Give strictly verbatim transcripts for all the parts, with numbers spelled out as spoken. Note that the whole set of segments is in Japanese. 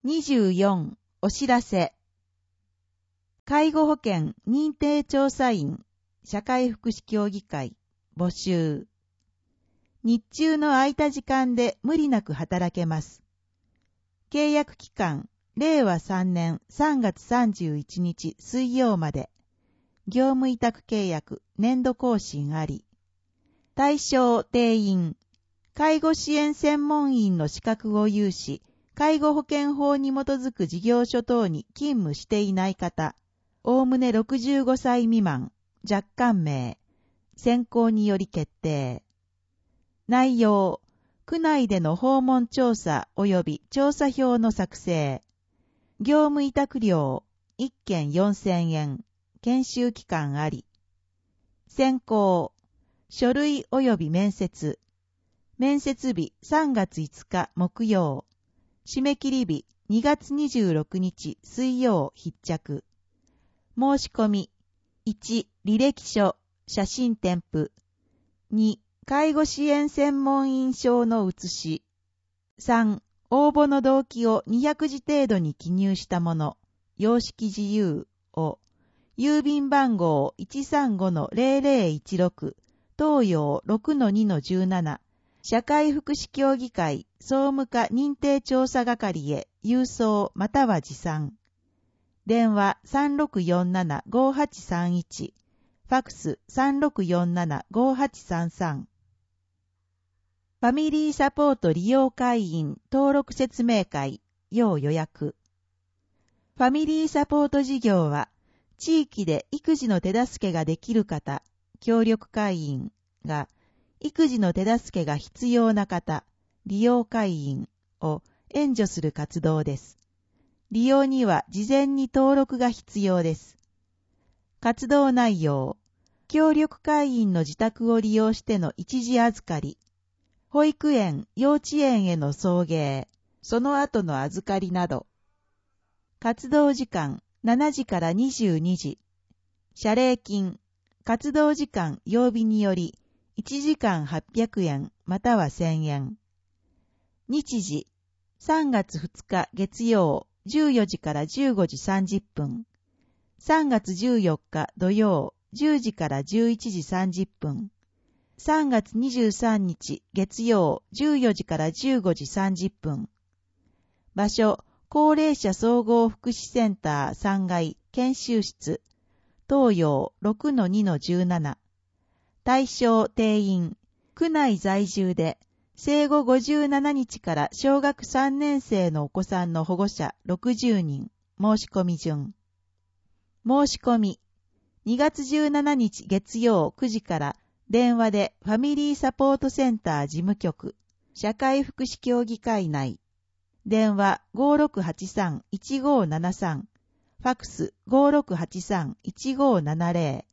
にじゅうよん、お知らせ。介護保険認定調査員社会福祉協議会募集。日中の空いた時間で無理なく働けます。契約期間、れいわさんねんさんがつさんじゅういちにち水曜まで。業務委託契約、年度更新あり。対象定員。介護支援専門員の資格を有し、介護保険法に基づく事業所等に勤務していない方、おおむねろくじゅうごさい未満、若干名、選考により決定。内容、区内での訪問調査及び調査票の作成。業務委託料、いっけんよんせんえん、研修期間あり。選考、書類及び面接。面接日さんがついつか木曜。締め切り日にがつにじゅうろくにち水曜必着。申し込み。いち、履歴書、写真添付。に、介護支援専門員証の写し。さん、応募の動機をにひゃくじ程度に記入したもの。様式自由を。郵便番号 いちさんごのぜろぜろいちろく、東洋 ろくのにのじゅうなな。社会福祉協議会総務課認定調査係へ郵送または持参。電話 さんろくよんななごはちさんいち、ファクス さんろくよんななごはちさんさん。ファミリーサポート利用会員登録説明会要予約。ファミリーサポート事業は地域で育児の手助けができる方、協力会員が育児の手助けが必要な方、利用会員を援助する活動です。利用には事前に登録が必要です。活動内容、協力会員の自宅を利用しての一時預かり、保育園、幼稚園への送迎、その後の預かりなど。活動時間しちじからにじゅうにじ。謝礼金、活動時間曜日により、いちじかんはっぴゃくえんまたはせんえん。日時、さんがつふつか月曜じゅうよじからじゅうごじさんじゅっぷん。さんがつじゅうよっか土曜じゅうじからじゅういちじさんじゅっぷん。さんがつにじゅうさんにち月曜じゅうよじからじゅうごじさんじゅっぷん。場所、高齢者総合福祉センターさんがい研修室。東洋 ろくのにのじゅうなな。対象定員、区内在住で、生後ごじゅうななにちから小学さんねん生のお子さんの保護者ろくじゅうにん、申し込み順。申し込み、にがつじゅうしちにち月曜くじから電話でファミリーサポートセンター事務局、社会福祉協議会内。電話 ごろくはちさんいちごななさん、ファクス ごろくはちさんいちごななぜろ。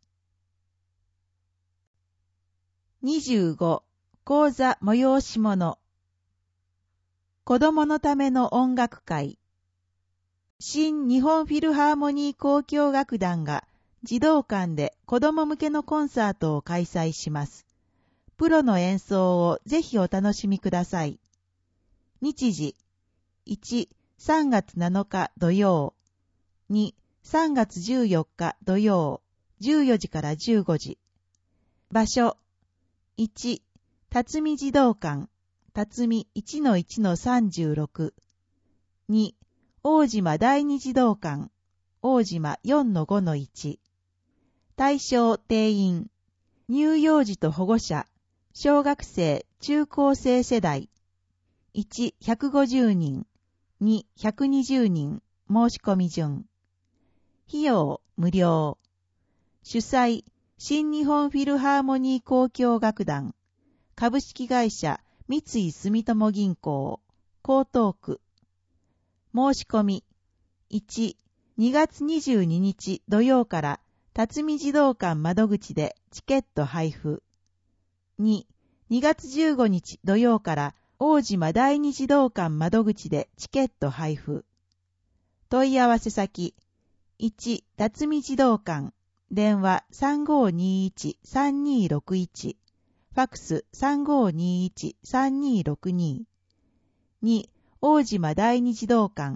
にじゅうご、講座催し物。子供のための音楽会。新日本フィルハーモニー交響楽団が児童館で子供向けのコンサートを開催します。プロの演奏をぜひお楽しみください。日時、いち、さんがつなのか土曜。に、さんがつじゅうよっか土曜、じゅうよじからじゅうごじ。場所、いち、辰巳児童館、辰巳 いちのいちのさんじゅうろく。に、大島第二児童館、大島 よんのごのいち。対象定員、乳幼児と保護者、小学生、中高生世代。いち、ひゃくごじゅうにん。に、ひゃくにじゅうにん、申し込み順。費用、無料。主催、新日本フィルハーモニー交響楽団。株式会社、三井住友銀行、江東区。申し込み。いち、にがつにじゅうににち土曜から、辰巳児童館窓口でチケット配布。に、にがつじゅうごにち土曜から、大島第二児童館窓口でチケット配布。問い合わせ先。いち、辰巳児童館。電話 さんごにいちさんにろくいち。ファクス さんごにいちさんにろくに。に、大島第二児童館。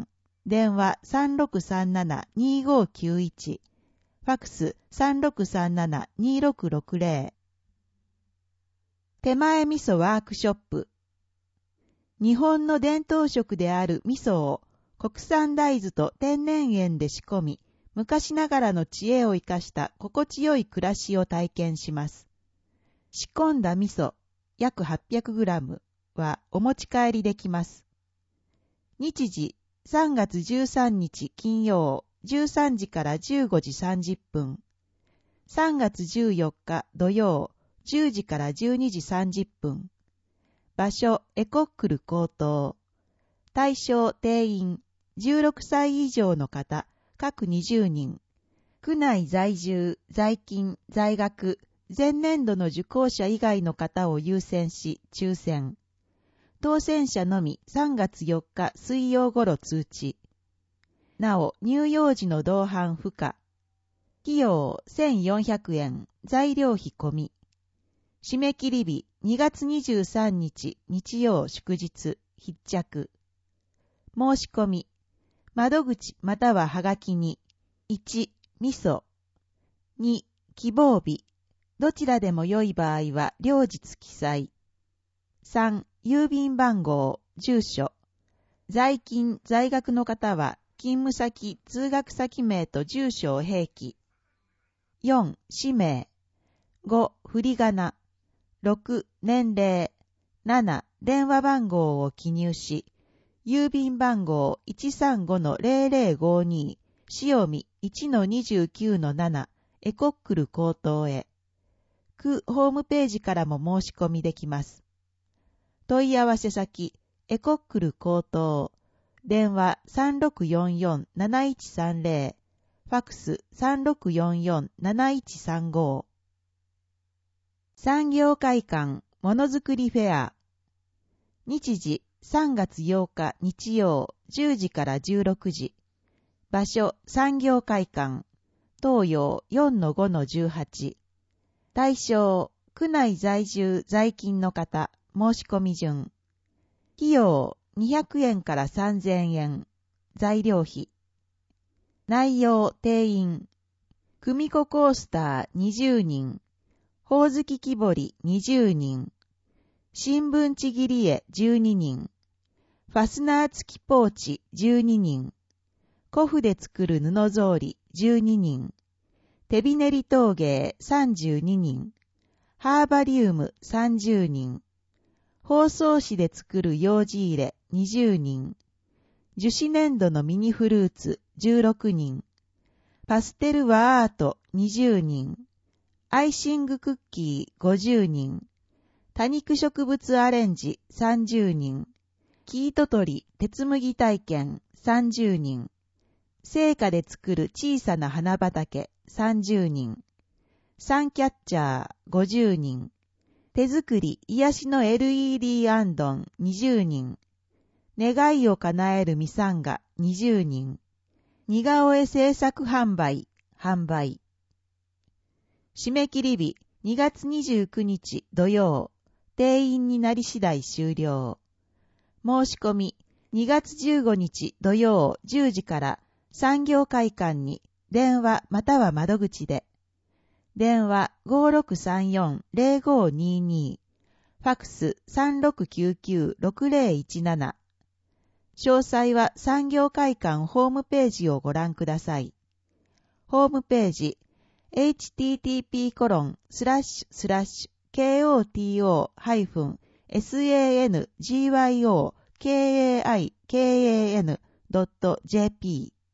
電話 さんろくさんなな にごきゅういち、ファックス さんろくさんなな にろくろくぜろ。手前味噌ワークショップ。日本の伝統食である味噌を国産大豆と天然塩で仕込み、昔ながらの知恵を生かした心地よい暮らしを体験します。仕込んだ味噌約 はっぴゃくグラム はお持ち帰りできます。日時さんがつじゅうさんにち金曜じゅうさんじからじゅうごじさんじゅっぷん。さんがつじゅうよっか土曜じゅうじからじゅうにじさんじゅっぷん。場所エコックル高等。対象定員じゅうろくさい以上の方各にじゅうにん。区内在住、在勤、在学、前年度の受講者以外の方を優先し抽選。当選者のみさんがつよっか水曜頃通知。なお乳幼児の同伴不可。費用せんよんひゃくえん、材料費込み。締め切り日にがつにじゅうさんにち日曜祝日必着。申し込み。窓口またははがきにいち味噌に希望日どちらでも良い場合は両日記載。さん郵便番号住所。在勤在学の方は勤務先通学先名と住所を併記。よん氏名。ご振り仮名。ろく年齢。なな電話番号を記入し、郵便番号 いちさんごのぜろぜろごに 塩見 いちのにじゅうきゅうのなな エコックル高等へ。区ホームページからも申し込みできます。問い合わせ先エコックル高等。電話 さんろくよんよんなないちさんぜろ、ファックス さんろくよんよんなないちさんご。産業会館ものづくりフェア。日時さんがつようか日曜じゅうじからじゅうろくじ。場所産業会館。東洋 よんのごのじゅうはち。対象区内在住在勤の方申し込み順。費用にひゃくえんからさんぜんえん。材料費。内容定員。組子コースターにじゅうにん。ほおずき木彫りにじゅうにん。新聞ちぎり絵じゅうににん。ファスナー付きポーチじゅうににん。古布で作る布草履じゅうににん。手びねり陶芸さんじゅうににん。ハーバリウムさんじゅうにん。包装紙で作る楊枝入れにじゅうにん。樹脂粘土のミニフルーツじゅうろくにん。パステルワーアートにじゅうにん。アイシングクッキーごじゅうにん。多肉植物アレンジさんじゅうにん。生糸取り鉄麦体験さんじゅうにん。生花で作る小さな花畑さんじゅうにん。サンキャッチャーごじゅうにん。手作り癒しの エルイーディー アンドンにじゅうにん。願いを叶えるミサンガにじゅうにん。似顔絵制作販売、販売。締め切り日にがつにじゅうくにち土曜。定員になり次第終了。申し込みにがつじゅうごにち土曜じゅうじから産業会館に電話または窓口で。電話 ごろくさんよんぜろごにに、ファックス さんろくきゅうきゅうろくぜろいちなな。詳細は産業会館ホームページをご覧ください。ホームページ エイチティーティーピーコロンスラッシュスラッシュケーオーティーオーハイフンエスエーエヌジーワイオーケーエーアイケーエーエヌドットジェーピー。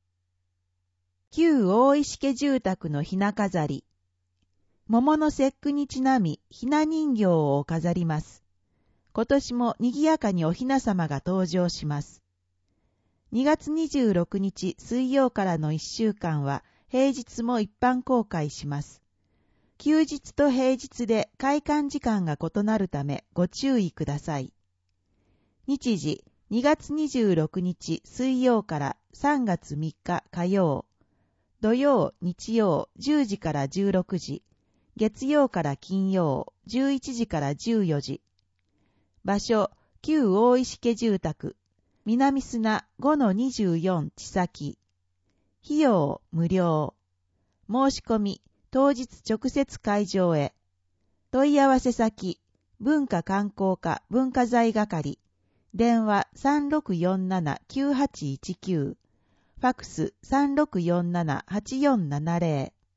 旧大石家住宅のひな飾り。桃の節句にちなみひな人形を飾ります。今年も賑やかにおひな様が登場します。にがつにじゅうろくにち水曜からのいっしゅうかんは平日も一般公開します。休日と平日で開館時間が異なるためご注意ください。日時にがつにじゅうろくにち水曜からさんがつみっか火曜。土曜、日曜じゅうじからじゅうろくじ。月曜から金曜じゅういちじからじゅうよじ。場所、旧大石家住宅。 南砂 ごのにじゅうよん 地先。費用無料。申し込み当日直接会場へ。問い合わせ先、文化観光課文化財係。電話 さんろくよんなな きゅうはちいちきゅう。ファクス さんろくよんなな はちよんななゼロ。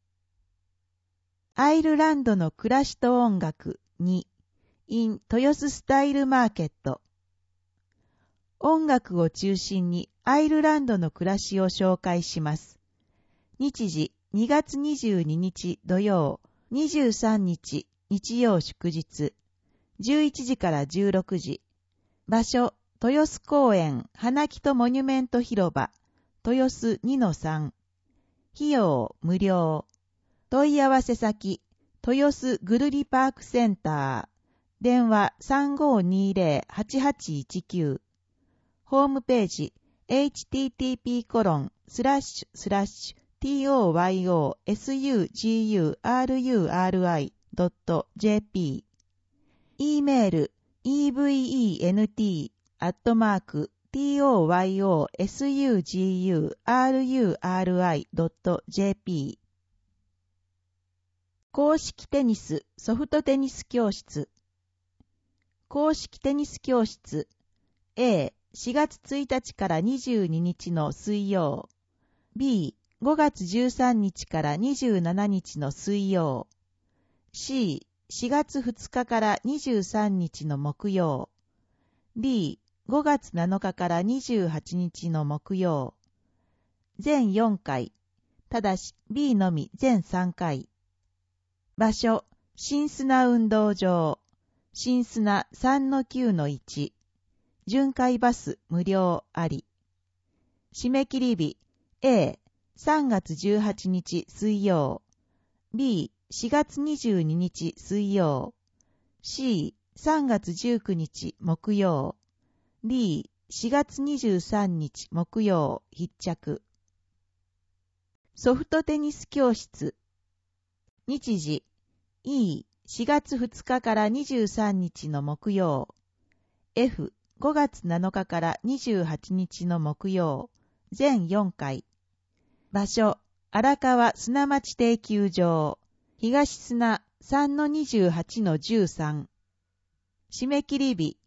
アイルランドの暮らしと音楽に in 豊洲スタイルマーケット。音楽を中心にアイルランドの暮らしを紹介します。日時にがつにじゅうににち土曜、にじゅうさんにち日曜祝日、じゅういちじからじゅうろくじ。場所、豊洲公園花木とモニュメント広場、豊洲 にのさん。費用無料。問い合わせ先、豊洲ぐるりパークセンター。電話 さんごにゼロ はちはちいちきゅう。ホームページ エイチティーティーピーコロンスラッシュスラッシュトヨスドットジェーピー。e メール イーブイイーエヌティー アットマーク トヨスドットジェーピー。公式テニスソフトテニス教室。公式テニス教室 A、しがつついたちからにじゅうににちの水曜。B、ごがつじゅうさんにちからにじゅうしちにちの水曜。C、しがつふつかからにじゅうさんにちの木曜。D、ごがつなのかからにじゅうはちにちの木曜。全よんかい。ただし B のみ全さんかい。場所、新砂運動場。新砂 さんのきゅうのいち。巡回バス無料あり。締め切り日 A、さんがつじゅうはちにち水曜。B、しがつにじゅうににち水曜。C、さんがつじゅうくにち木曜。D、しがつにじゅうさんにち木曜必着。ソフトテニス教室。日時 E、しがつふつかからにじゅうさんにちの木曜。F、ごがつなのかからにじゅうはちにちの木曜。全よんかい。場所、荒川砂町定休場。東砂 さんのにじゅうはちのじゅうさん。締め切り日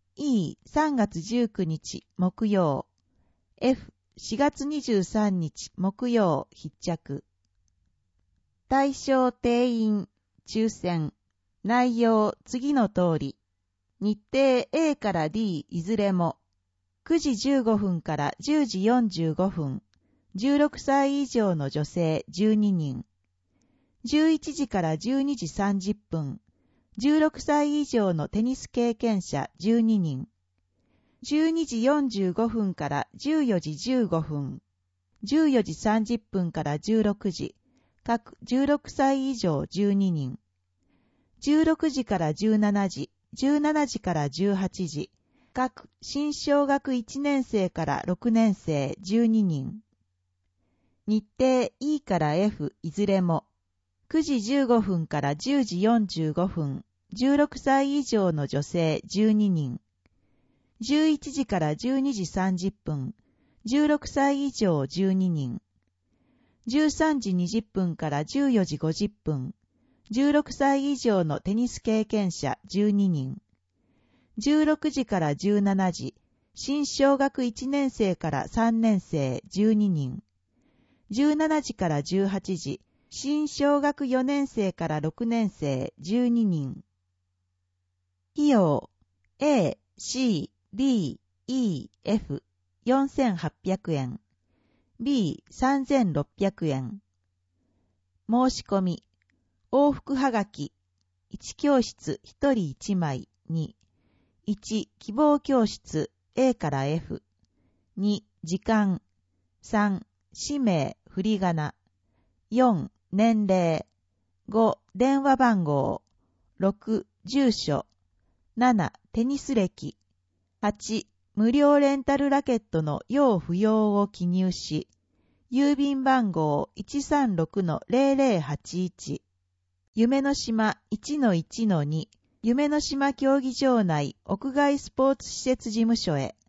E、さんがつじゅうくにち木曜。F、しがつにじゅうさんにち木曜必着。対象定員抽選。内容次の通り。日程 A から D いずれもくじじゅうごふんからじゅうじよんじゅうごふん。じゅうろくさい以上の女性じゅうににん。じゅういちじからじゅうにじさんじゅっぷん。じゅうろくさい以上のテニス経験者じゅうににん。じゅうにじよんじゅうごふんからじゅうよじじゅうごふん。じゅうよじさんじゅっぷんからじゅうろくじ。各じゅうろくさい以上じゅうににん。じゅうろくじからじゅうしちじ。じゅうしちじからじゅうはちじ。各新小学いちねんせいからろくねんせいじゅうににん。日程 E から F いずれもくじじゅうごふんからじゅうじよんじゅうごふん。じゅうろくさい以上の女性じゅうににん。じゅういちじからじゅうにじさんじゅっぷん。じゅうろくさい以上じゅうににん。じゅうさんじにじゅっぷんからじゅうよじごじゅっぷん。じゅうろくさい以上のテニス経験者じゅうににん。じゅうろくじからじゅうしちじ。新小学いちねんせいからさんねんせいじゅうににん。じゅうしちじからじゅうはちじ。新小学よねんせいからろくねんせいじゅうににん。費用 A、C、D、E、F よんせんはっぴゃくえん。B さんぜんろっぴゃくえん。申し込み。往復はがき。いち教室ひとりいちまいに。いち希望教室 A から F。に時間。さん氏名振り仮名。よん年齢。ご電話番号。ろく住所。ななテニス歴。はち無料レンタルラケットの用不要を記入し、郵便番号 いちさんろくのゼロゼロはちいち。夢の島 いちのいちのに 夢の島競技場内屋外スポーツ施設事務所へ。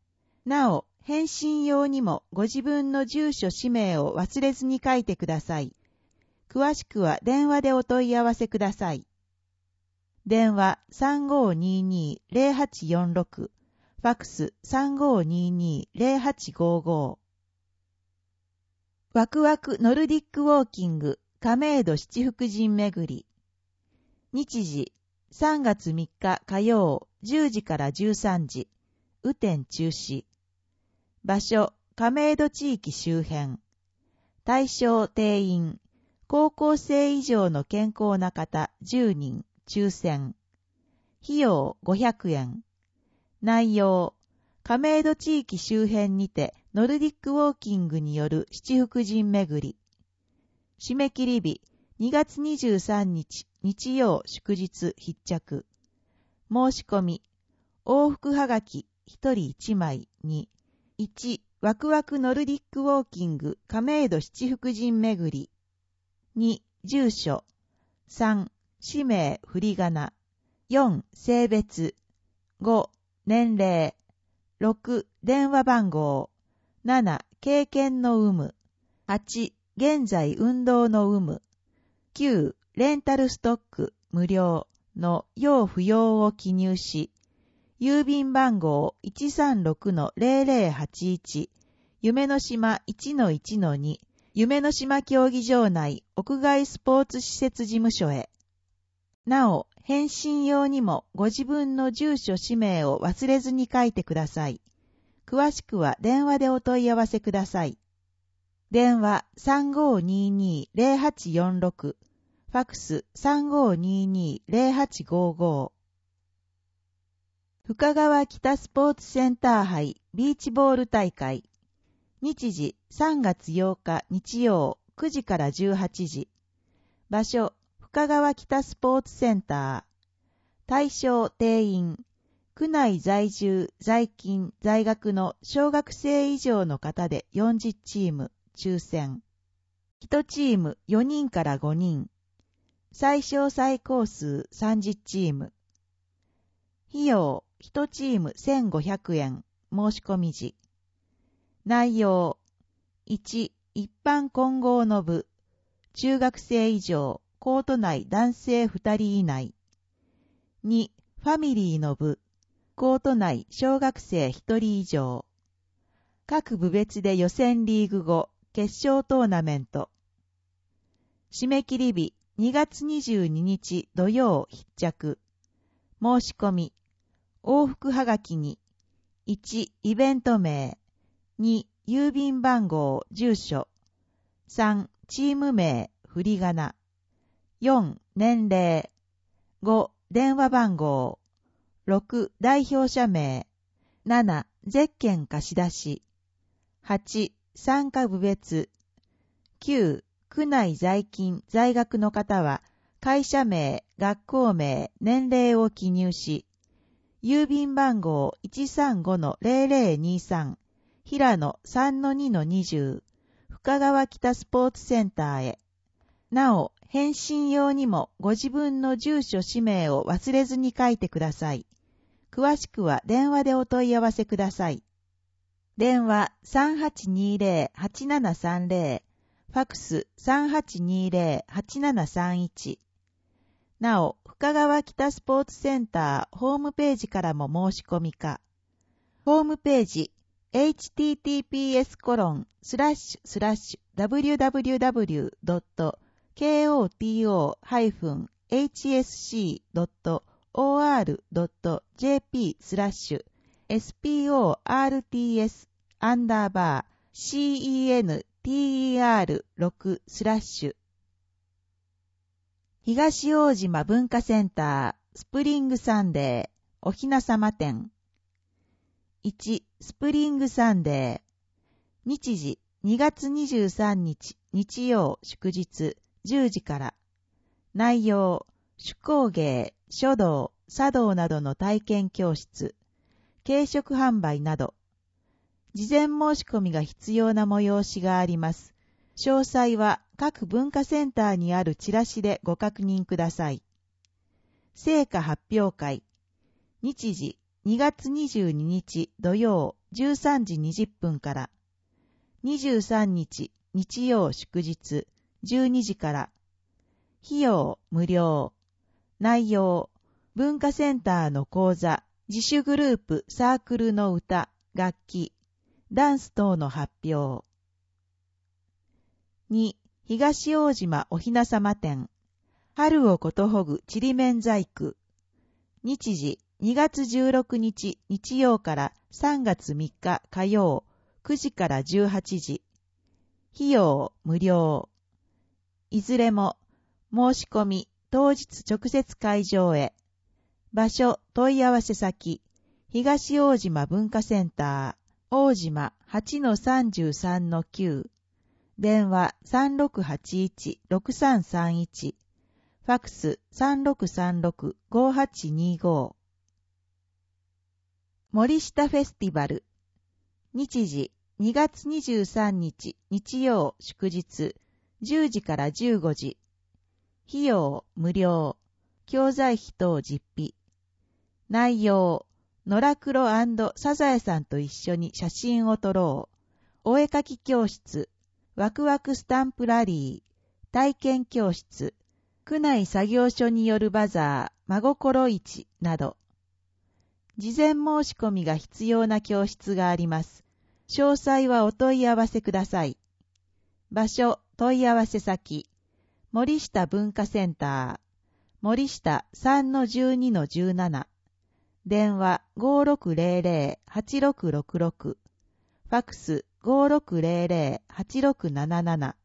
なお、返信用にもご自分の住所氏名を忘れずに書いてください。詳しくは電話でお問い合わせください。電話 さんごーにーにー ゼロはちよんろく、ファックス さんごーにーにー ゼロはちごーごー。ワクワクノルディックウォーキング亀戸七福神巡り。日時さんがつみっか火曜じゅうじからじゅうさんじ、雨天中止。場所亀戸地域周辺。対象定員高校生以上の健康な方じゅうにん抽選。費用ごひゃくえん。内容亀戸地域周辺にてノルディックウォーキングによる七福神巡り。締め切り日にがつにじゅうさんにち日曜祝日必着。申し込み往復はがきひとりいちまいにいちワクワクノルディックウォーキング亀戸七福神巡り。に住所。さん氏名振り仮名。よん性別。ご年齢。ろく電話番号。なな経験の有無。はち現在運動の有無。きゅうレンタルストック無料の要不要を記入し、郵便番号 いちさんろくのゼロゼロはちいち、夢の島 いちのいちのに、夢の島競技場内屋外スポーツ施設事務所へ。なお、返信用にもご自分の住所氏名を忘れずに書いてください。詳しくは電話でお問い合わせください。電話 さんごーにーにー ゼロはちよんろく、ファックス さんごーにーにー ゼロはちごーごー。深川北スポーツセンター杯ビーチボール大会。日時さんがつようか日曜くじからじゅうはちじ。場所深川北スポーツセンター。対象定員。区内在住、在勤、在学の小学生以上の方でよんじゅうチーム、抽選。いちチームよにんからごにん。最小最高数さんじゅうチーム。費用いちチームせんごひゃくえん、申し込み時。内容いち一般混合の部、中学生以上、コート内男性ふたり以内。にファミリーの部、コート内小学生ひとり以上。各部別で予選リーグ後、決勝トーナメント。締め切り日にがつにじゅうににち土曜必着。申し込み。往復はがきに。いちイベント名。に郵便番号住所。さんチーム名振り仮名。よん年齢。ご電話番号。ろく代表者名。ななゼッケン貸し出し。はち参加部別。きゅう区内在勤在学の方は会社名、学校名、年齢を記入し、郵便番号 いちさんごのゼロゼロにさん、平野 さんのにのにじゅう、深川北スポーツセンターへ。なお、返信用にもご自分の住所氏名を忘れずに書いてください。詳しくは電話でお問い合わせください。電話 さんはちにーぜろ はちななさんぜろ、ファックス さんはちにーぜろ はちななさんいち。なお、深川北スポーツセンターホームページからも申し込みか。ホームページ エイチティーティーピーエスコロンスラッシュスラッシュダブリューダブリューダブリュードットケーオーティーオーハイフンエイチエスシードットオーアールドットジェーピースラッシュエスピーオーアールティーエスアンダーバー シーイーエヌティーイーアールろく スラッシュ東大島文化センタースプリングサンデーおひなさま展。いちスプリングサンデー。日時にがつにじゅうさんにち日曜祝日じゅうじから。内容手工芸、書道、茶道などの体験教室、軽食販売など。事前申し込みが必要な催しがあります。詳細は各文化センターにあるチラシでご確認ください。成果発表会。日時にがつにじゅうににち土曜じゅうさんじにじゅっぷんから、にじゅうさんにち日曜祝日じゅうにじから、費用無料、内容、文化センターの講座、自主グループサークルの歌、楽器、ダンス等の発表。に、東大島お雛様展、春をことほぐちりめん細工。日時、にがつじゅうろくにち日曜からさんがつみっか火曜、くじからじゅうはちじ。費用無料。いずれも、申し込み、当日直接会場へ。場所、問い合わせ先、東大島文化センター、大島 はちのさんじゅうさんのきゅう。電話 さんろくはちいちろくさんさんいち。ファクス さんろくさんろくごはちにご。森下フェスティバル。日時、にがつにじゅうさんにち日曜祝日じゅうじからじゅうごじ。費用無料。教材費等実費。内容、野良黒&サザエさんと一緒に写真を撮ろう。お絵かき教室、ワクワクスタンプラリー、体験教室、区内作業所によるバザー、真心市など。事前申し込みが必要な教室があります。詳細はお問い合わせください。場所、問い合わせ先、森下文化センター、森下 さんのじゅうにのじゅうなな。電話 ごろくぜろぜろはちろくろくろく。ファクス ごろくぜろぜろはちろくなななな。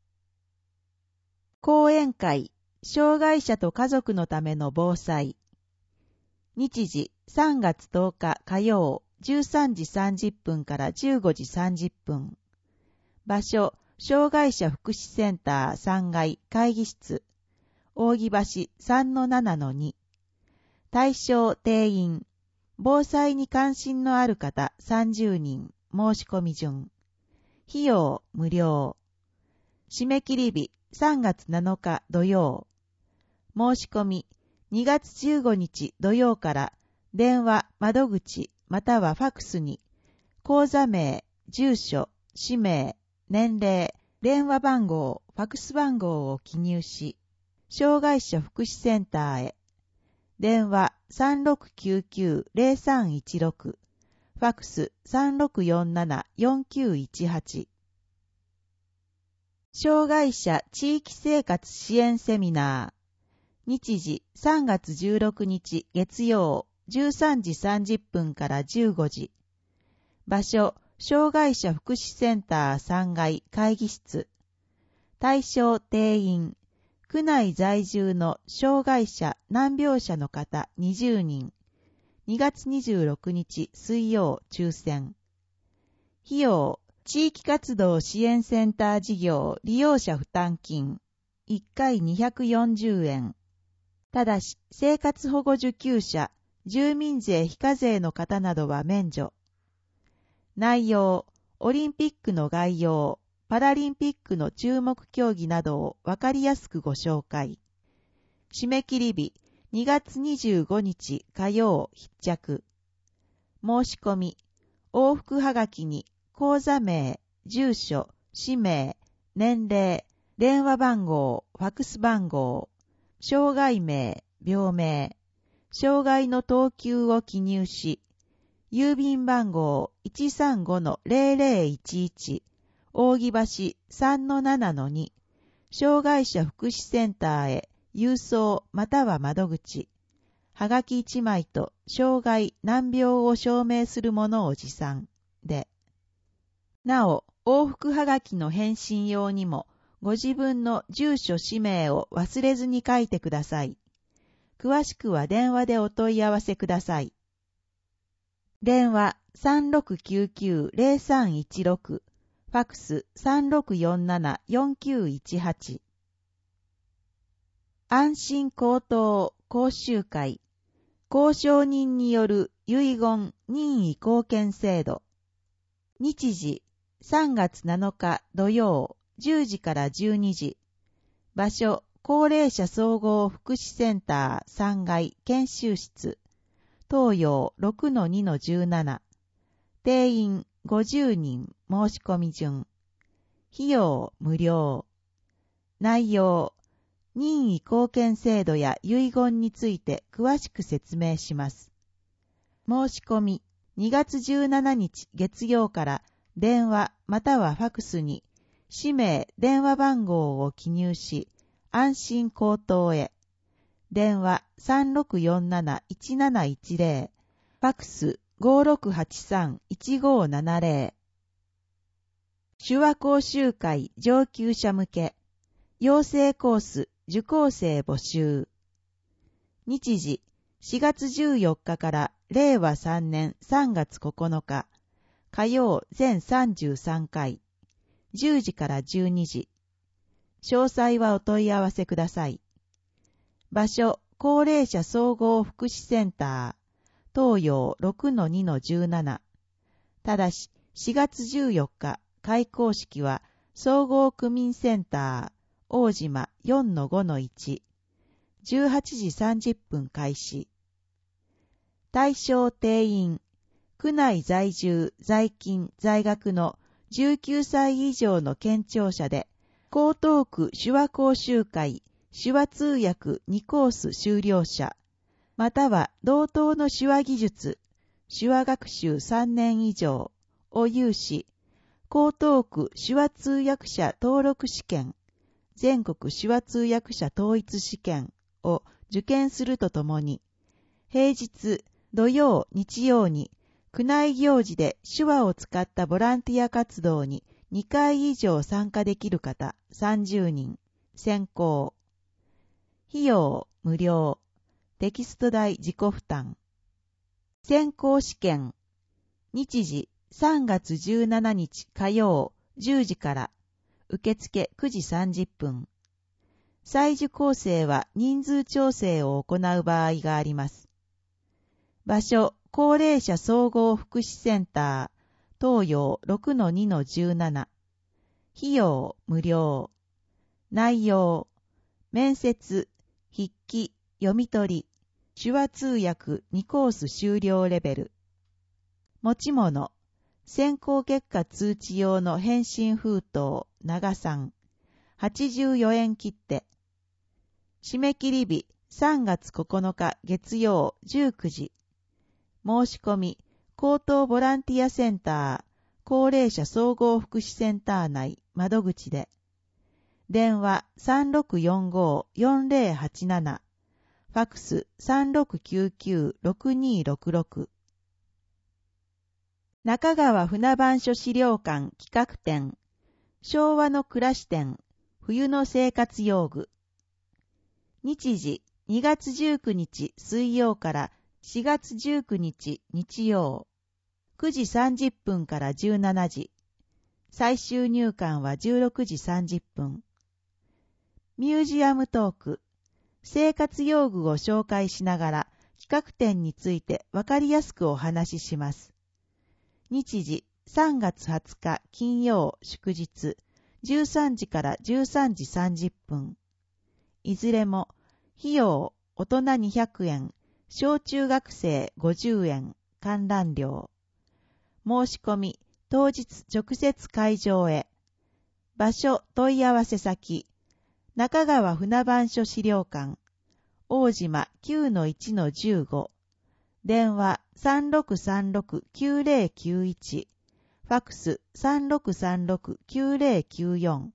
講演会、障害者と家族のための防災。日時、さんがつとおか火曜、じゅうさんじさんじゅっぷんからじゅうごじさんじゅっぷん。場所、障害者福祉センターさんがい会議室。扇橋 さんのななのに。対象定員。防災に関心のある方さんじゅうにん。申し込み順。費用無料。締め切り日さんがつなのか土曜。申し込みにがつじゅうごにち土曜から電話窓口またはファクスに口座名、住所、氏名、年齢、電話番号、ファクス番号を記入し、障害者福祉センターへ。電話 さんろくきゅうきゅうぜろさんいちろく。ファクス さんろくよんななよんきゅういちはち。障害者地域生活支援セミナー。日時さんがつじゅうろくにち月曜じゅうさんじさんじゅっぷんからじゅうごじ。場所、障害者福祉センターさんがい会議室。対象定員。区内在住の障害者難病者の方にじゅうにん。にがつにじゅうろくにち水曜抽選。費用、地域活動支援センター事業利用者負担金。いっかいにひゃくよんじゅうえん。ただし、生活保護受給者、住民税非課税の方などは免除。内容、オリンピックの概要、パラリンピックの注目競技などをわかりやすくご紹介。締め切り日、にがつにじゅうごにち火曜必着。申し込み、往復はがきに口座名、住所、氏名、年齢、電話番号、ファクス番号、障害名、病名、障害の等級を記入し、郵便番号 いちさんごのぜろぜろいちいち、扇橋 さんのななのに、障害者福祉センターへ郵送または窓口、はがきいちまいと障害難病を証明するものを持参で。なお、往復はがきの返信用にも、ご自分の住所氏名を忘れずに書いてください。詳しくは電話でお問い合わせください。電話 さんろくきゅうきゅうぜろさんいちろく、ファクス さんろくよんななよんきゅういちはち。安心高等講習会、交渉人による遺言任意貢献制度。日時、さんがつなのか土曜、じゅうじからじゅうにじ。場所、高齢者総合福祉センターさんがい研修室。東洋 ろくのにのじゅうなな。 定員ごじゅうにん申し込み順。費用無料。内容、任意貢献制度や遺言について詳しく説明します。申し込み、にがつじゅうしちにち月曜から電話またはファクスに、氏名、電話番号を記入し、安心口頭へ。電話 さんろくよんなな いちなないちぜろ、ファクス ごろくはちさん いちごななぜろ。手話講習会上級者向け、養成コース受講生募集。日時、しがつじゅうよっかかられいわさんねんさんがつここのか、火曜全さんじゅうさんかい、じゅうじからじゅうにじ。詳細はお問い合わせください。場所、高齢者総合福祉センター、東洋 ろくのにのじゅうなな。ただし、しがつじゅうよっか、開講式は、総合区民センター、大島 よんのごのいち、じゅうはちじさんじゅっぷん開始。対象定員、区内在住、在勤、在学のじゅうきゅうさい以上の県庁者で、江東区手話講習会、手話通訳にコース修了者、または同等の手話技術、手話学習さんねん以上を有し、江東区手話通訳者登録試験、全国手話通訳者統一試験を受験するとともに、平日、土曜、日曜に、区内行事で手話を使ったボランティア活動ににかい以上参加できる方さんじゅうにん、選考。費用無料。テキスト代自己負担。選考試験。日時さんがつじゅうしちにち火曜じゅうじから。受付くじさんじゅっぷん。再受講生は人数調整を行う場合があります。場所、高齢者総合福祉センター、東洋 ろくのにのじゅうなな。費用無料。内容、面接、筆記、読み取り、手話通訳にコース修了レベル。持ち物、選考結果通知用の返信封筒、長さん、はちじゅうよえん切手。締め切り日、さんがつここのか月曜じゅうくじ。申し込み、高等ボランティアセンター、高齢者総合福祉センター内窓口で。電話 さんろくよんご よんぜろはちなな、ファクス さんろくきゅうきゅう ろくにろくろく。中川船番所資料館企画展、昭和の暮らし展、冬の生活用具。日時にがつじゅうくにち水曜からしがつじゅうくにち日曜、くじさんじゅっぷんからじゅうしちじ。最終入館はじゅうろくじさんじゅっぷん。ミュージアムトーク、生活用具を紹介しながら企画展についてわかりやすくお話しします。日時さんがつはつか金曜祝日じゅうさんじからじゅうさんじさんじゅっぷん。いずれも費用大人にひゃくえん、小中学生ごじゅうえん、観覧料。申し込み当日直接会場へ。場所問い合わせ先、中川船番所資料館、大島 きゅうのいちのじゅうご、電話 さんろくさんろくきゅうぜろきゅういち、ファクス さんろくさんろくきゅうぜろきゅうよん。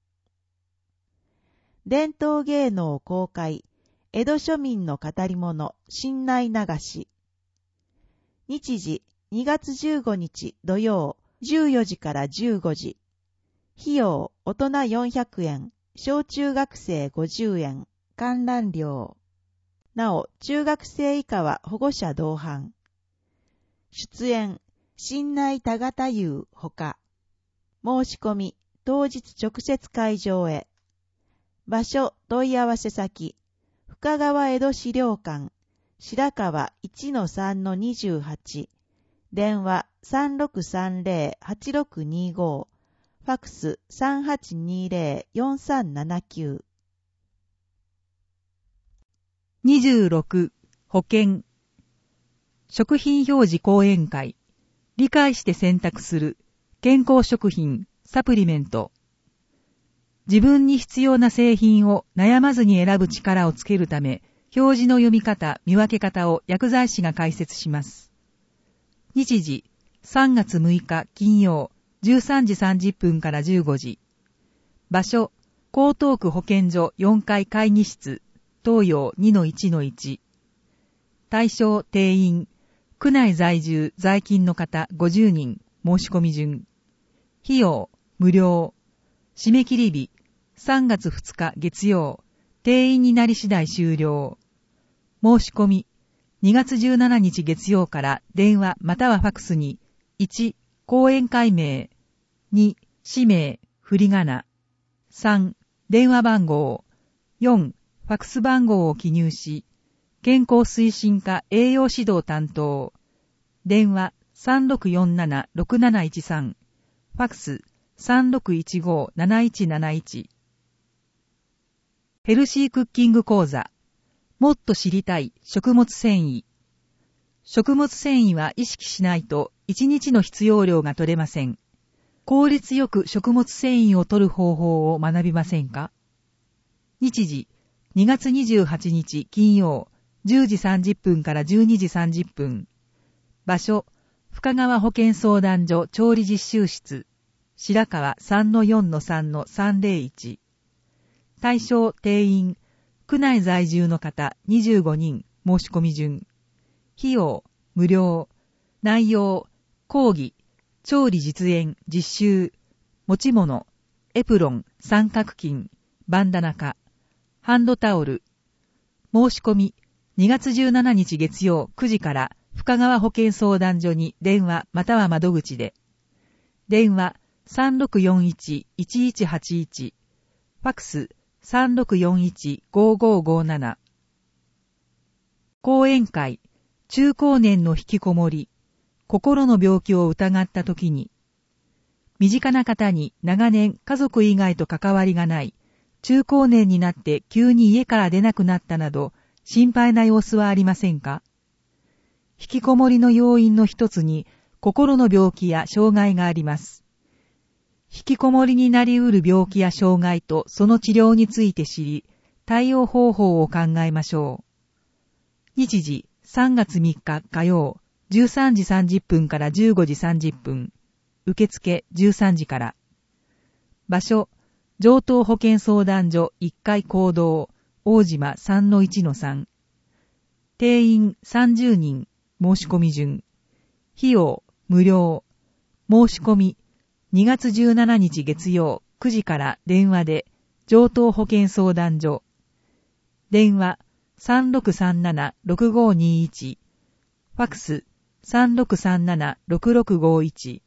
伝統芸能公開、江戸庶民の語り物、新内流し。日時にがつじゅうごにち土曜じゅうよじからじゅうごじ。費用大人よんひゃくえん、小中学生ごじゅうえん、観覧料。なお、中学生以下は保護者同伴。出演、新内田形優ほか。申し込み、当日直接会場へ。場所、問い合わせ先、深川江戸資料館、白川 いちのさんのにじゅうはち、電話 さんろくさんぜろはちろくにご、ファクス さんはちにぜろよんさんななきゅう。 にじゅうろく、保険。食品表示講演会。 理解して選択する健康食品、サプリメント。自分に必要な製品を悩まずに選ぶ力をつけるため、表示の読み方、見分け方を薬剤師が解説します。日時、さんがつむいか金曜、じゅうさんじさんじゅっぷんからじゅうごじ。場所、江東区保健所よんかい会議室、東洋 にのいちのいち。対象定員、区内在住在勤の方ごじゅうにん、申し込み順。費用、無料。締め切り日、さんがつふつか月曜、定員になり次第終了。申し込み、にがつじゅうしちにち月曜から電話またはファックスに、いち、講演会名、に、氏名、振り仮名、さん、電話番号、よん、ファックス番号を記入し、健康推進課栄養指導担当、電話 さんろくよんななろくなないちさん、ファックス さんろくいちごなないちなないち。ヘルシークッキング講座、もっと知りたい食物繊維。食物繊維は意識しないといちにちの必要量が取れません。効率よく食物繊維を取る方法を学びませんか？日時、にがつにじゅうはちにち金曜、じゅうじさんじゅっぷんからじゅうにじさんじゅっぷん。場所、深川保健相談所調理実習室、白川 さんのよんのさんのさんぜろいち。対象定員、区内在住の方にじゅうごにん、申し込み順。費用、無料。内容、講義、調理実演、実習、持ち物、エプロン、三角巾、バンダナ化、ハンドタオル。申し込み、にがつじゅうしちにち月曜くじから深川保健相談所に電話または窓口で。電話 さんろくよんいちいちいちはちいち、ファックス さんろくよんいちごごごなな。講演会、中高年の引きこもり、心の病気を疑ったときに、身近な方に長年家族以外と関わりがない、中高年になって急に家から出なくなったなど、心配な様子はありませんか？引きこもりの要因の一つに、心の病気や障害があります。引きこもりになりうる病気や障害とその治療について知り、対応方法を考えましょう。日時、さんがつみっか火曜、じゅうさんじさんじゅっぷんからじゅうごじさんじゅっぷん。受付じゅうさんじから。場所、上東保健相談所いっかい講堂、大島 さんのいちのさん。定員さんじゅうにん、申し込み順。費用、無料。申し込み、にがつじゅうしちにち月曜くじから電話で、上東保健相談所。電話 さんろくさんななろくごにいち。ファックス さんろくさんななろくろくごいち。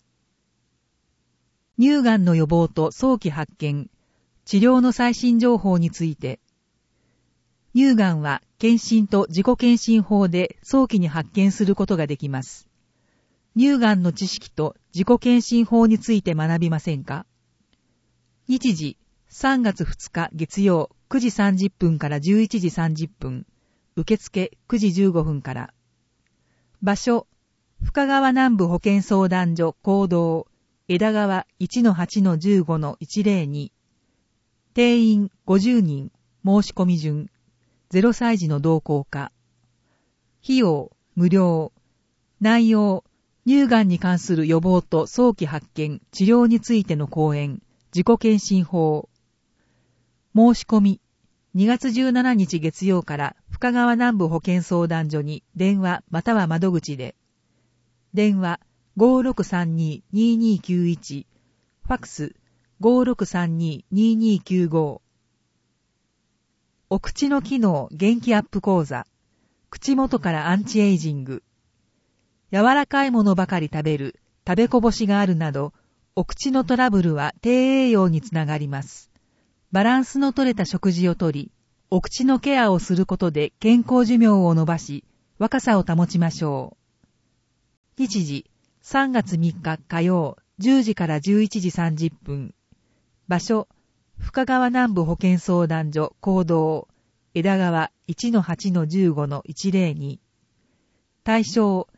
乳がんの予防と早期発見、治療の最新情報について。乳がんは検診と自己検診法で早期に発見することができます。乳がんの知識と自己検診法について学びませんか？日時、さんがつふつか月曜くじさんじゅっぷんからじゅういちじさんじゅっぷん。受付くじじゅうごふんから。場所、深川南部保健相談所講堂、枝川 いちのはちのじゅうごのいちぜろに。定員ごじゅうにん、申し込み順。ゼロさい児の同行可。費用、無料。内容、乳がんに関する予防と早期発見、治療についての講演、自己検診法。申し込み、にがつじゅうしちにち月曜から深川南部保健相談所に電話または窓口で。電話 ごろくさんに ににきゅういち、ファックス ごろくさんに ににきゅうご。お口の機能元気アップ講座、口元からアンチエイジング。柔らかいものばかり食べる、食べこぼしがあるなど、お口のトラブルは低栄養につながります。バランスの取れた食事をとり、お口のケアをすることで健康寿命を伸ばし、若さを保ちましょう。日時、さんがつみっか火曜、じゅうじからじゅういちじさんじゅっぷん。場所、深川南部保健相談所講堂、枝川 いちのはちのじゅうごのいちぜろに。対象、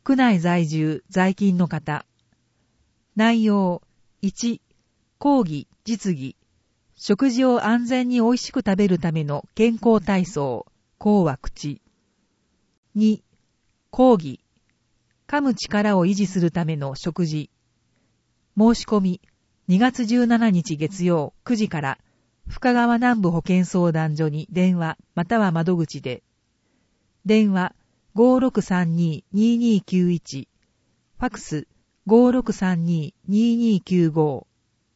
区内在住、在勤の方。内容、いち、講義、実技。食事を安全に美味しく食べるための健康体操、口は口。に、講義。噛む力を維持するための食事。申し込み、にがつじゅうしちにち月曜くじから、深川南部保健相談所に電話または窓口で。電話 ごーろくさんにーにーにーきゅういち、ファクス ごーろくさんにーにーにーきゅうご。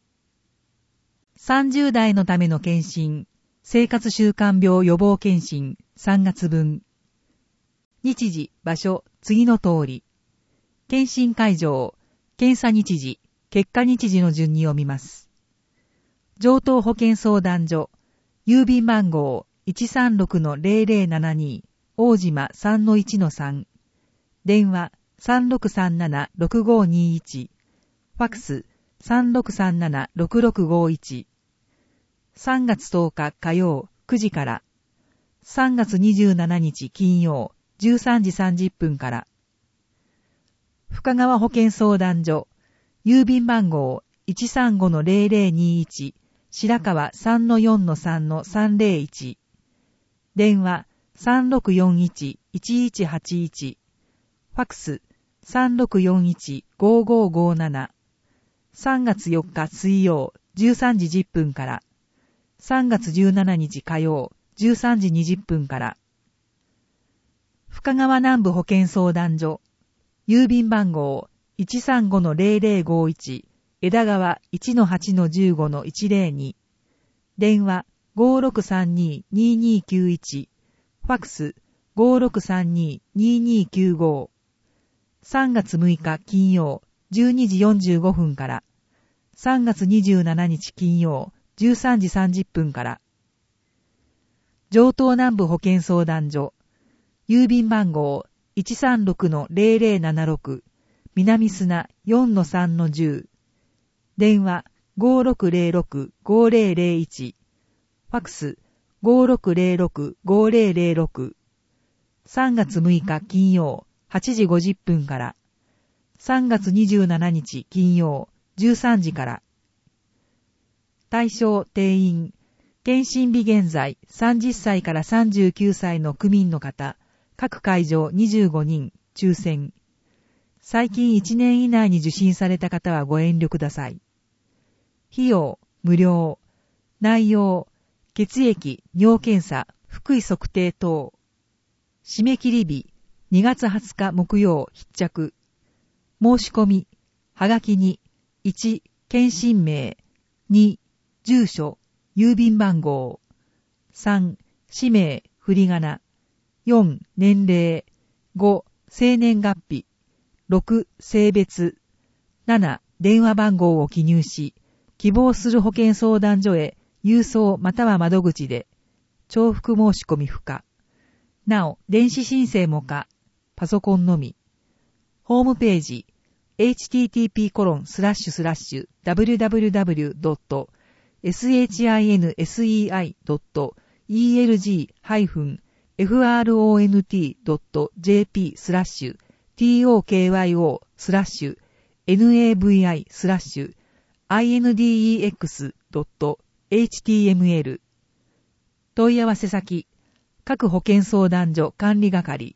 さんじゅう代のための検診、生活習慣病予防検診さんがつぶん。日時、場所、次の通り。検診会場、検査日時、結果日時の順に読みます。上東保健相談所、郵便番号 いちさんろくのぜろぜろななに、大島 さんのいちのさん。電話 さんろくさんななろくごにいち。ファクス さんろくさんななろくろくごいち。さんがつとおか火曜くじから。さんがつにじゅうしちにち金曜じゅうさんじさんじゅっぷんから。深川保健相談所、郵便番号 いちさんごのぜろぜろにいち。白川 さんのよんのさんのさんぜろいち。電話 さんろくよんいちいちいちはちいち。ファクス さんろくよんいちごごごなな。さんがつよっか水曜じゅうさんじじゅっぷんから。さんがつじゅうしちにち火曜じゅうさんじにじゅっぷんから。深川南部保健相談所、郵便番号 いちさんごのぜろぜろごいち。枝川 いちのはちのじゅうごのいちぜろに。電話 ごーろくさんにーにーにーきゅういち。ファクス ごーろくさんにーにーにーきゅうご。さんがつむいか金曜じゅうにじよんじゅうごふんから。さんがつにじゅうしちにち金曜じゅうさんじさんじゅっぷんから。上東南部保健相談所、郵便番号 いちさんろくのぜろぜろななろく。南砂 よんのさんのじゅう。電話 ごーろくぜろろくごぜろぜろいち。ファクス ごーろくぜろろくごぜろぜろろく。さんがつむいか金曜はちじごじゅっぷんから。さんがつにじゅうしちにち金曜じゅうさんじから。対象定員、検診日現在さんじゅっさいからさんじゅうきゅうさいの区民の方、各会場にじゅうごにん、抽選。最近いちねん以内に受診された方はご遠慮ください。費用、無料。内容、血液、尿検査、腹囲測定等。締め切り日、にがつはつか木曜必着。申し込み、はがきに、いち、検診名、に、住所、郵便番号。さん、氏名、振り仮名。よん、年齢。ご、生年月日。ろく、性別。なな、電話番号を記入し、希望する保健相談所へ郵送または窓口で、重複申し込み不可。なお、電子申請も可。パソコンのみ。ホームページ、エイチティーティーピーコロンスラッシュスラッシュダブリューダブリューダブリュードットシンセイドットイーエルジーフロントドットジェーピースラッシュトクヨスラッシュナブイスラッシュアイエヌディーイーエックスドットエイチティーエムエル。 問い合わせ先、各保健相談所管理係。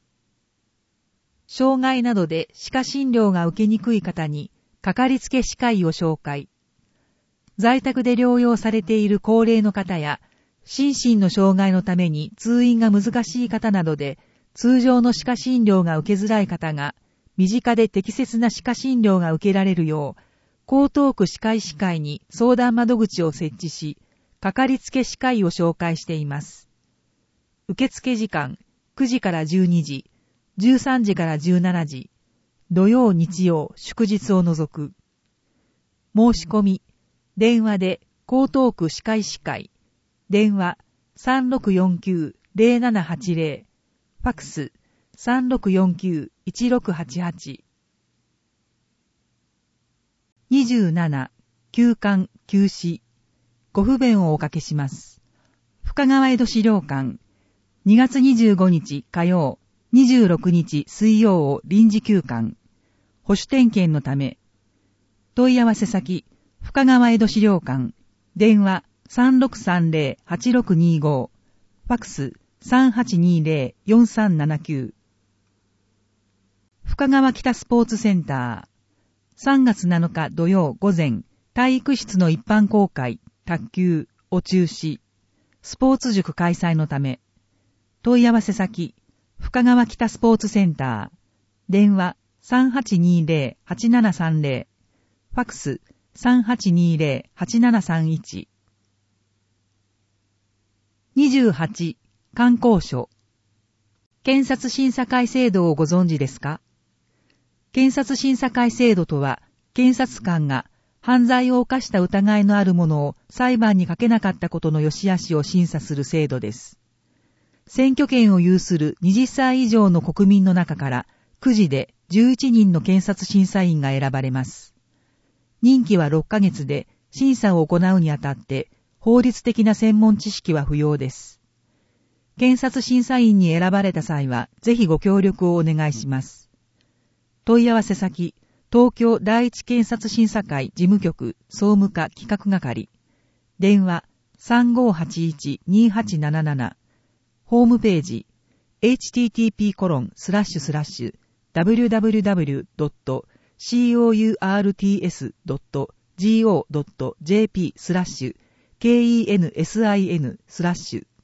障害などで歯科診療が受けにくい方にかかりつけ歯科医を紹介。在宅で療養されている高齢の方や心身の障害のために通院が難しい方などで通常の歯科診療が受けづらい方が身近で適切な歯科診療が受けられるよう江東区歯科医師会に相談窓口を設置し、かかりつけ歯科医を紹介しています。受付時間くじからじゅうにじ、じゅうさんじからじゅうしちじ、土曜日曜祝日を除く。申し込み、電話で江東区歯科医師会、電話 さんろくよんきゅうゼロななはちゼロ、ファクス さんろくよんきゅういちろくはちはち。にじゅうなな、休館、休止。ご不便をおかけします。深川江戸資料館、にがつにじゅうごにち火曜、 にじゅうろくにち水曜を臨時休館。保守点検のため。問い合わせ先、深川江戸資料館。電話 さんろくさんぜろ はちろくにご。ファクス さんはちにぜろ よんさんななきゅう。深川北スポーツセンター。さんがつなのか土曜午前、体育室の一般公開、卓球を中止。スポーツ塾開催のため。問い合わせ先、深川北スポーツセンター。電話 さんはちにぜろ はちななさんぜろ。ファクス さんはちにぜろ はちななさんいち。にじゅうはち、観光所。検察審査会制度をご存知ですか？検察審査会制度とは、検察官が犯罪を犯した疑いのある者を裁判にかけなかったことの良し悪しを審査する制度です。選挙権を有するはたち以上の国民の中からくじでじゅういちにんの検察審査員が選ばれます。任期はろっかげつで審査を行うにあたって法律的な専門知識は不要です。検察審査員に選ばれた際はぜひご協力をお願いします。問い合わせ先、東京第一検察審査会事務局総務課企画係。電話 さんごはちいち にはちなななな。ホームページ エイチティーティーピーコロンスラッシュスラッシュダブリューダブリューダブリュードットコーテスドットゴードットジェーピー スラッシュ ケーイーエヌエスアイエヌ スラッシュ。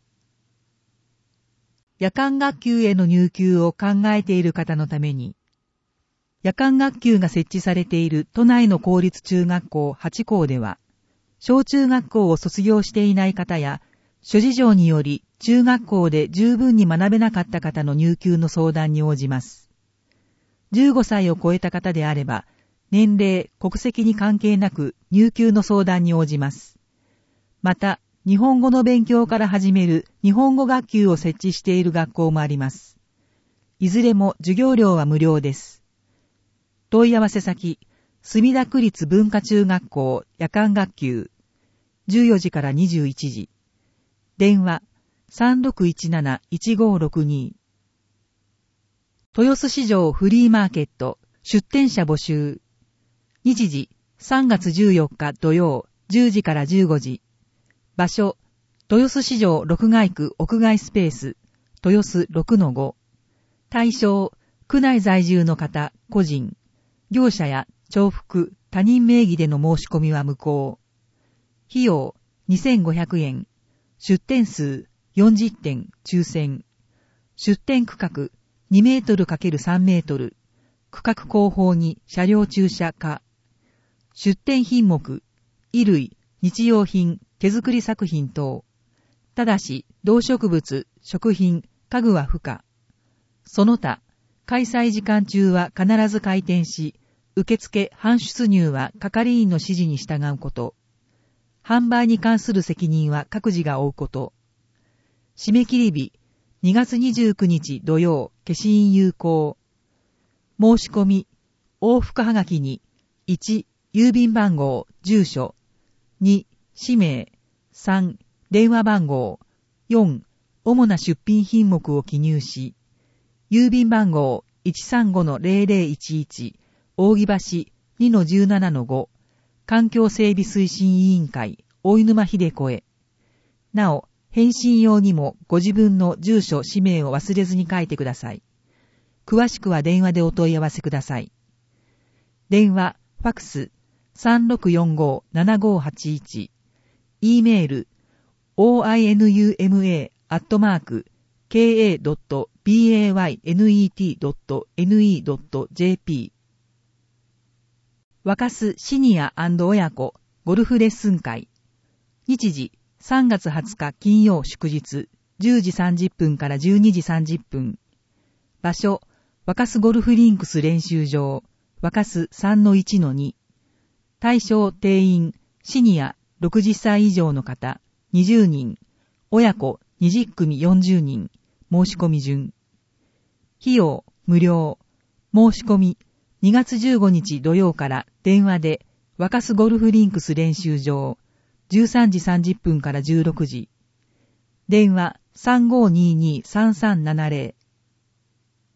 夜間学級への入級を考えている方のために、夜間学級が設置されている都内の公立中学校はちこうでは、小中学校を卒業していない方や、諸事情により中学校で十分に学べなかった方の入級の相談に応じます。じゅうごさいを超えた方であれば、年齢、国籍に関係なく入級の相談に応じます。また、日本語の勉強から始める日本語学級を設置している学校もあります。いずれも授業料は無料です。問い合わせ先、墨田区立文化中学校夜間学級、じゅうよじからにじゅういちじ。電話 さんろくいちなな いちごろくに。豊洲市場フリーマーケット出店者募集。日時さんがつじゅうよっか土曜じゅうじからじゅうごじ。場所豊洲市場ろくがい区屋外スペース豊洲 ろくのご。対象区内在住の方個人。業者や重複、他人名義での申し込みは無効。費用にせんごひゃくえん。出店数よんじゅってん抽選。出店区画にメートル×さんメートル。区画後方に車両駐車可。出店品目、衣類、日用品、手作り作品等。ただし、動植物、食品、家具は不可。その他、開催時間中は必ず開店し、受付搬出入は係員の指示に従うこと。販売に関する責任は各自が負うこと。締め切り日、にがつにじゅうくにち土曜、消印有効。申し込み、往復はがきに、いち、郵便番号、住所、に、氏名、さん、電話番号、よん、主な出品品目を記入し、郵便番号 いちさんごのゼロゼロいちいち、扇橋 にのじゅうななのご、環境整備推進委員会、大井沼秀子へ。なお、返信用にもご自分の住所、氏名を忘れずに書いてください。詳しくは電話でお問い合わせください。電話、ファクス、さんろくよんご ななごはちいち、e メール、オーアイエヌユーエムエー アットマーク、ケーエードットビーエーワイネットドットネットドットジェーピー。若洲シニア&親子ゴルフレッスン会。日時さんがつはつか金曜祝日じゅうじさんじゅっぷんからじゅうにじさんじゅっぷん。場所若洲ゴルフリンクス練習場若洲 さんのいちのに。対象定員シニアろくじゅっさい以上の方にじゅうにん、親子にじゅっくみよんじゅうにん。申し込み順。費用無料。申し込みにがつじゅうごにち土曜から電話で若洲ゴルフリンクス練習場じゅうさんじさんじゅっぷんからじゅうろくじ。電話 さんごにーにーさんさんななゼロ。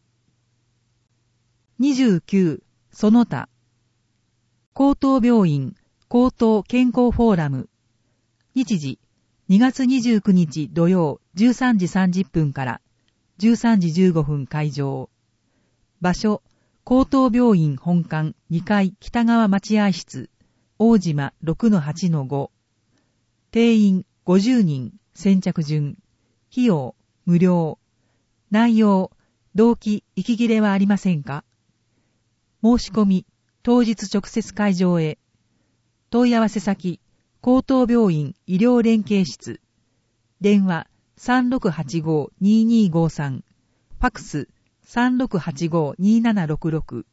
にじゅうきゅうその他高等病院高等健康フォーラム日時にがつにじゅうくにち土曜じゅうさんじさんじゅっぷんからじゅうさんじじゅうごふん会場場所高等病院本館にかい北側待合室大島 ろくのはちのご 定員ごじゅうにん先着順費用無料内容動機息切れはありませんか申し込み当日直接会場へ問い合わせ先高等病院医療連携室電話 さんろくはちご にーにーごさん ファクス さんろくはちご にーななろくろく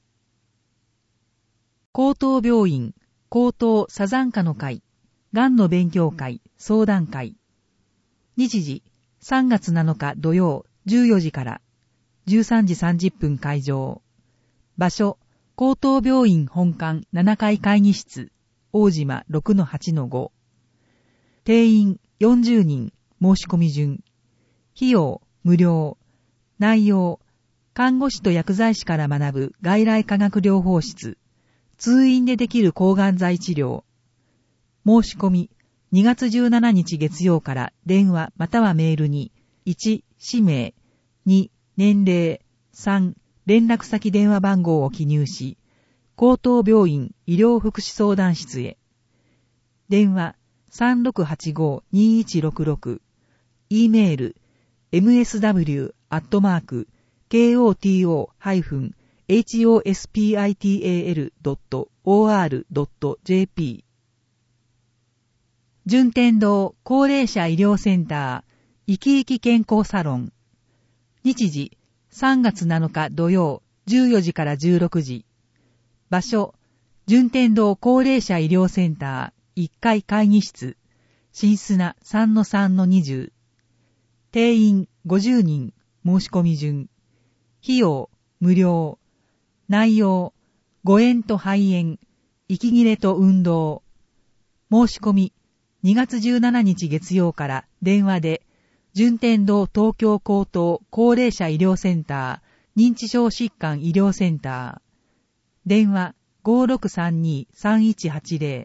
高等病院高等サザンカの会がんの勉強会相談会日時さんがつなのか土曜じゅうよじからじゅうさんじさんじゅっぷん会場場所高等病院本館ななかい会議室大島 ろくのはちのご 定員よんじゅうにん申し込み順費用無料内容看護師と薬剤師から学ぶ外来化学療法室通院でできる抗がん剤治療申し込みにがつじゅうしちにち月曜から電話またはメールにいち氏名に年齢さん連絡先電話番号を記入し高等病院医療福祉相談室へ電話 さんろくはちご にーいちろくろく E メール エムエスダブリュー アットマーク ケーオーティーオー ハイフン エイチオーエスピーアイティーエーエル ドット オーアール ドット ジェーピー 順天堂高齢者医療センター生き生き健康サロン日時さんがつなのか土曜じゅうよじからじゅうろくじ場所順天堂高齢者医療センターいっかい会議室新砂 さんのさんのにじゅう 定員ごじゅうにん申し込み順費用無料内容誤嚥と肺炎息切れと運動申し込みにがつじゅうしちにち月曜から電話で順天堂東京高等高齢者医療センター認知症疾患医療センター電話 ごーろくさんにーさんいちはちぜろ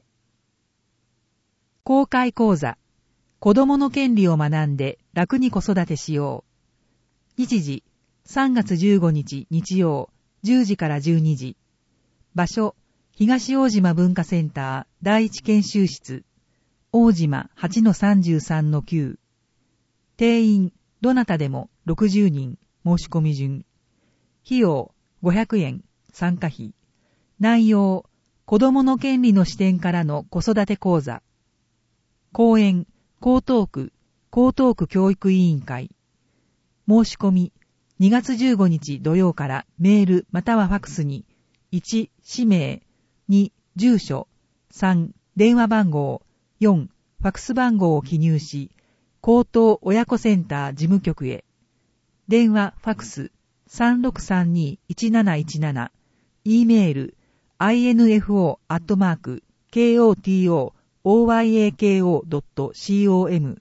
公開講座子どもの権利を学んで楽に子育てしよう日時さんがつじゅうごにち日曜じゅうじからじゅうにじ場所東大島文化センター第一研修室大島 はちのさんじゅうさんのきゅう 定員どなたでもろくじゅうにん申し込み順費用ごひゃくえん参加費内容子どもの権利の視点からの子育て講座講演江東区江東区教育委員会申し込みにがつじゅうごにち土曜からメールまたはファクスにいち氏名に住所さん電話番号よんファクス番号を記入し高等親子センター事務局へ電話ファクス さんろくさんにーいちなないちなな E メール アイエヌエフオー アットマーク ケーオーティーオー オーワイエーケーオー ドット コム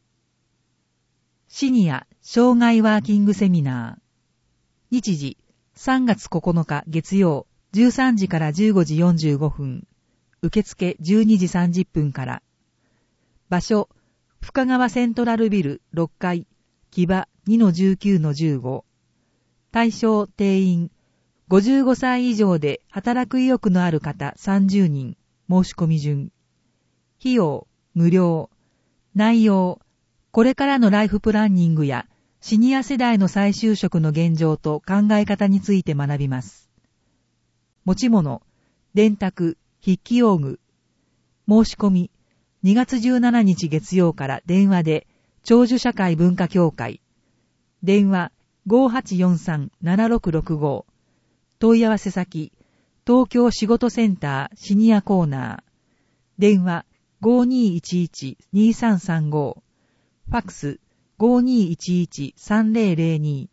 シニア障害ワーキングセミナー日時さんがつここのか月曜じゅうさんじからじゅうごじよんじゅうごふん受付じゅうにじさんじゅっぷんから場所深川セントラルビルろっかい木場 にのじゅうきゅうのじゅうご 対象定員ごじゅうごさい以上で働く意欲のある方さんじゅうにん申し込み順費用無料内容これからのライフプランニングやシニア世代の再就職の現状と考え方について学びます持ち物電卓筆記用具申し込みにがつじゅうしちにち月曜から電話で長寿社会文化協会電話 ごーはちよんさん ななろくろくご 問い合わせ先東京仕事センターシニアコーナー電話 ごーにーいちいち にーさんさんご ファクス ごーにーいちいち さんぜろぜろに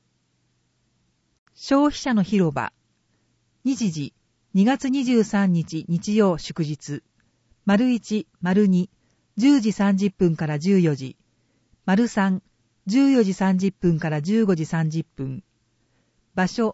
消費者の広場日時にがつにじゅうさんにち日曜祝日丸いち、丸に、じゅうじさんじゅっぷんからじゅうよじ、丸さん、じゅうよじさんじゅっぷんからじゅうごじさんじゅっぷん。場所、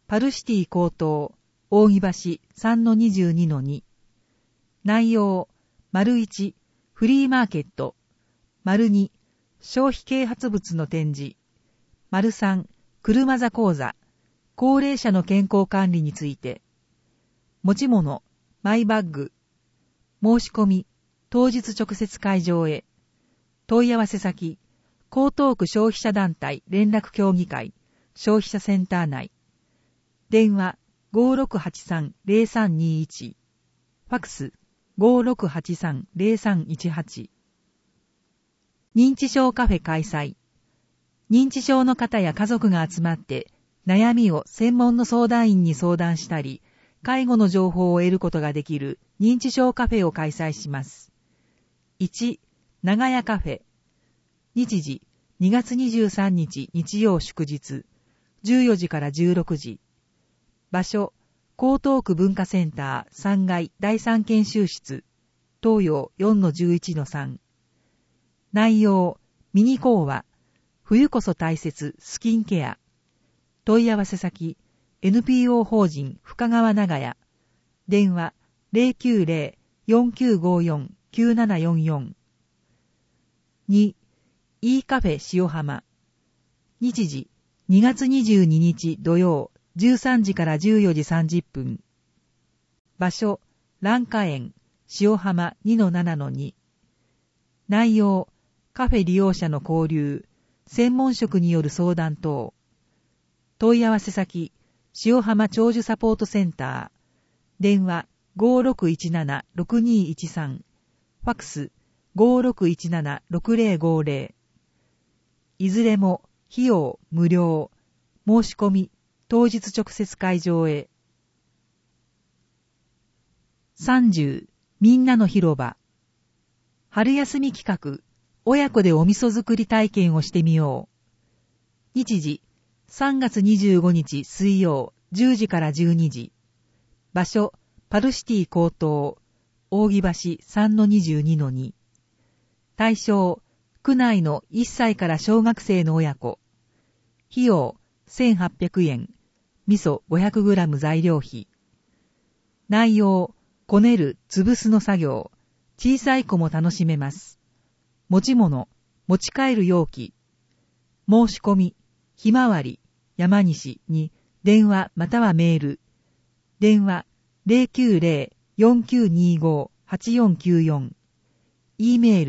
パルシティ高等、扇橋 さんのにじゅうにのに。内容、丸いち、フリーマーケット。丸に、消費啓発物の展示。丸さん、車座講座。高齢者の健康管理について。持ち物、マイバッグ。申し込み、当日直接会場へ。問い合わせ先、江東区消費者団体連絡協議会、消費者センター内。電話 ごーろくはちさんゼロさんにいち。ファクス ごーろくはちさんゼロさんいちはち。認知症カフェ開催。認知症の方や家族が集まって悩みを専門の相談員に相談したり、介護の情報を得ることができる認知症カフェを開催します。いち、長屋カフェ。日時、にがつにじゅうさんにち日曜祝日、じゅうよじからじゅうろくじ。場所、江東区文化センターさんがいだいさん研修室、東洋 よんのじゅういちのさん。内容、ミニ講話、冬こそ大切スキンケア。問い合わせ先、エヌピーオー 法人深川長屋。電話 ゼロきゅうゼロ よんきゅうごよん きゅうななよんよん。に、E カフェ塩浜。日時、にがつにじゅうににち土曜、じゅうさんじからじゅうよじさんじゅっぷん。場所、蘭花園、塩浜 にのななのに。内容、カフェ利用者の交流、専門職による相談等。問い合わせ先、塩浜長寿サポートセンター。電話 ごーろくいちななろくにいちさん。ファクス ごーろくいちななろくゼロごゼロ。いずれも費用無料。申し込み当日直接会場へ。さんじゅうみんなの広場。春休み企画、親子でお味噌作り体験をしてみよう。日時、さんがつにじゅうごにち水曜じゅうじからじゅうにじ。場所、パルシティ高等、扇橋 さんのにじゅうにのに。対象、区内のいっさいから小学生の親子。費用、せんはっぴゃくえん。味噌 ごひゃくグラム 材料費。内容、こねる、潰すの作業。小さい子も楽しめます。持ち物、持ち帰る容器。申し込み、ひまわり、山西に電話またはメール。電話 ゼロきゅうゼロ よんきゅうにご はちよんきゅうよん。E メー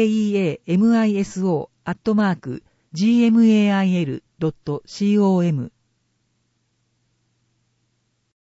ル、makeamiso アットマーク ジーエムエーアイエルドットコム